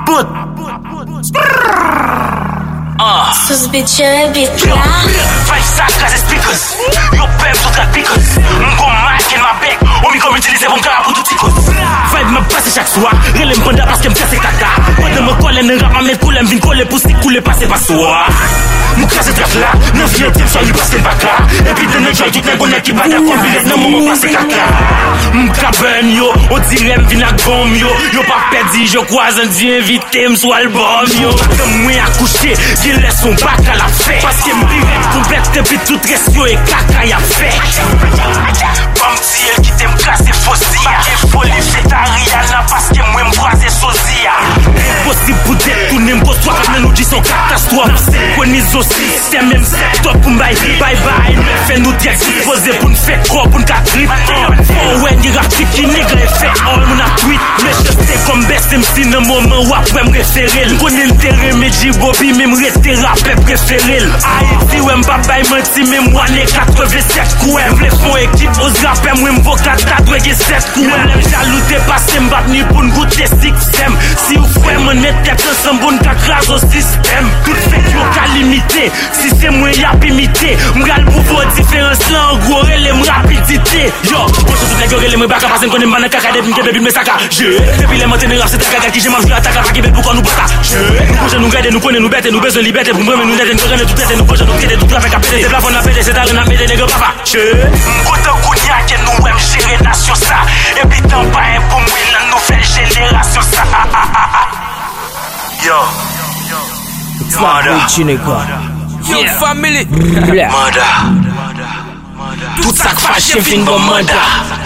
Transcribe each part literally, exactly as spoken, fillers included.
Abut Sus bitch beat la Five sakas e speakers Yo pem tout kat pickers M'gon mic in my back Ou mi kom utilize bon ka pou tout tikos Five me passe chaque soir Relem panda parce que m'kase kaka Pwede me kole ne rap ma met koule M'vin kole pou stik koule passe pas soir M'krase trap la Nan fye tim so yi passe baka E pi dene joy tout nen konen ki bada Konbilet nan mou passe kaka M'kaben yo O dire m'vin ak bom yo Yo pa pedi je croise un di invite m'sou album yo Comme mwen akouche Ki les son baka la fe Paske m'direct komplet Depi tout resyo e kaka ya fe Bam ti el ki te m'kase fosi Bake foli fetariana Paske mwen m'boise sozia Impossible pou det tourner m'boswa Kame nou di son katastrofe Se konizo system M set up pou m'bay Bye bye Me fe nou direct Supose pou n'fe kro pou n'ka trip Oh wen yi rap chiki nigga e fe all moun a tweet Me jeste kom best M C nan moment wap wè m'referil M'kone l'tere me di Bobby me m'rete rapè preferil Haiti wè m'babay menti me mwane quatre-vingt-sept kouem Vle fon ekip os rapè mwen m'vokat ta dwege set kouem Lem jaloute passe m'bap ni pou n'goute sixem Si ou fwe mwen etet ansan bon kakraz au système Tout fek yo ka limite Si se mwen yap imite M'gal pou vo diferens la en gros relem rapidite Yo, bon tout la gueule relem baka Pasen konen banan kaka dep m'ke bebi m'me saka Je, depi le matin rap se taka ki j'aime jouer ataka Faki bet pou kon nou baka Je, nou proje nou gade, nou konen nou bete Nou bezon liberté pou m'breme nou nete Nou rene tout tete, nou proje nou kete Tout la fek apete, se plafon apete Se taren apete, nege papa Je, m'kote kounya ke nou wèm jere nasyon sa E bitan pa en pou mwen nan nouvel jenerasyon sa Yo, It's not reaching a god. Young family. Murder. Tout sak fache fin bon murder.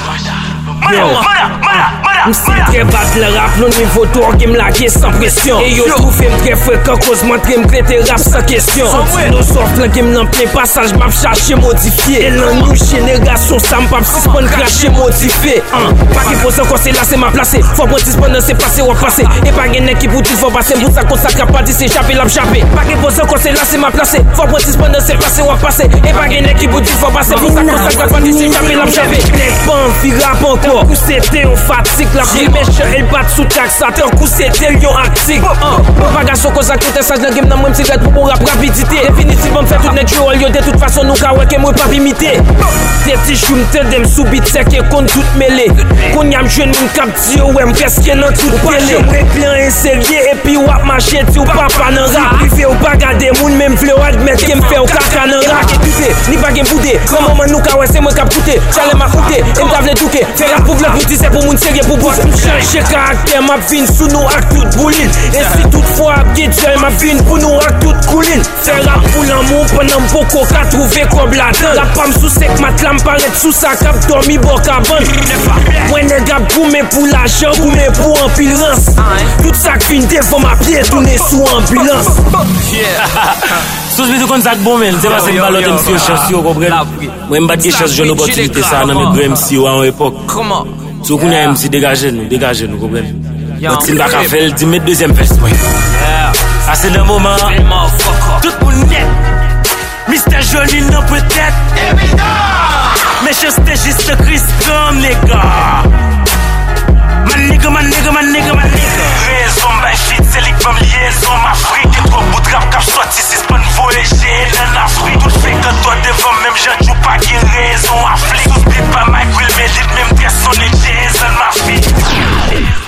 Yo, m'si tre bat le rap, non niveau tour game la guerre sans pression. Et yo trouve m'tre fréquent cause montre m'traiter rap sans question. Sorti nos soft la game nan plein passage, m'a cherché modifié. Et la new génération, ça m'pap suspend cracher modifié. Pas qui pose encore c'est là c'est ma placé. Faut prendre suspendre c'est passé ou passer. Et pas gagner qui pour faut passer, pour ça qu'on s'accapare pas dit c'est chapé la chapé. Pas qui pose encore c'est là c'est ma placé. Faut prendre suspendre c'est passé ou passer. Et pas gagner qui pour faut passer, pour ça qu'on s'accapare pas dit c'est chapé la chapé. Les pans fi rap encore. Coup c'était on fatigue la vie méchant elle bat sous taxateur coup c'était lion actique propagation cause à côté ça dans game dans moi petit grade pour rap rapidité définitivement me fait tout net yo de toute façon nous ka ouais que moi pas imiter des petits choum tête dem subit c'est que compte tout mêlé qu'on y a jeune mon cap di ouais me qu'est-ce qu'il dans tout télé plan insérieux et puis wap marcher tu papa nan rap privé ou pas garder moun même vle admettre que me fait au caca nan rap ni pas game boudé comment man nous ka ouais c'est moi cap coûter j'allais m'a coûter et me tavle touquer faire la pour le c'est pour moun sérieux pour boss chercher caractère m'a vinn sous nous ak tout bouline et si toutefois guide m'a vinn pour nous ak tout coulin faire rap pour l'amour pendant beaucoup qu'a trouver comme la dent la pam sous sec matelas m'paraît sous sa cap dormi boc avant moi nèg gap goumé pour l'argent goumé pour ambulance tout ça fin devant ma pied tourner sous ambulance Sous bitou kon sak bon men, c'est pas c'est ballot M C au chance yo comprendre. Moi m'bat des chances jeune opportunité ça dans mes M C à une époque. Comment? So qu'on a M C dégager nous, dégager nous comprendre. On tin pas ka faire, dit mettre deuxième fesse moi. Ça c'est le moment. Tout le monde net. Mister Johnny non peut-être. Mais je c'était juste Chris comme les gars. Man nigga, man nigga, man nigga, man nigga. Raison, my shit, c'est les femmes liaison, ma fric. Et trop bout de rap cap sorti, c'est pas une voyager en Afrique. Tout fait que toi devant, même j'en joue pas qui raison, afflict. Tout split pas Mike Will, mais lit même très sonné, Jason, ma fille.